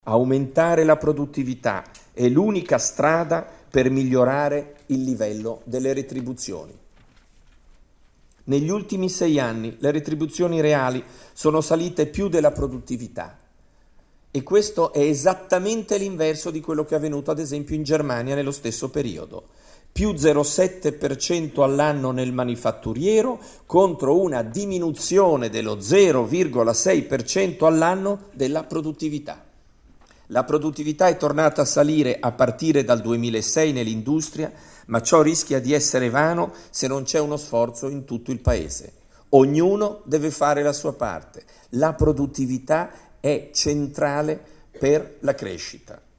Aumentare la produttività è l'unica strada per migliorare il livello delle retribuzioni. Negli ultimi 6 anni le retribuzioni reali sono salite più della produttività e questo è esattamente l'inverso di quello che è avvenuto ad esempio in Germania nello stesso periodo. Più 0,7% all'anno nel manifatturiero contro una diminuzione dello 0,6% all'anno della produttività. La produttività è tornata a salire a partire dal 2006 nell'industria, ma ciò rischia di essere vano se non c'è uno sforzo in tutto il Paese. Ognuno deve fare la sua parte. La produttività è centrale per la crescita.